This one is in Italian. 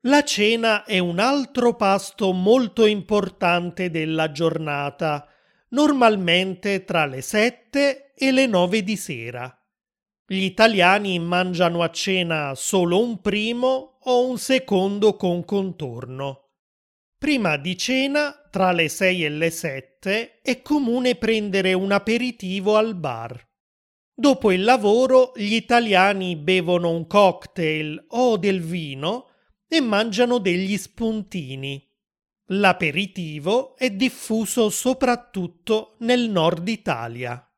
La cena è un altro pasto molto importante della giornata, normalmente tra le 7 e le 9 di sera. Gli italiani mangiano a cena solo un primo o un secondo con contorno. Prima di cena, tra le 6 e le 7, è comune prendere un aperitivo al bar. Dopo il lavoro, gli italiani bevono un cocktail o del vino e mangiano degli spuntini. L'aperitivo è diffuso soprattutto nel nord Italia.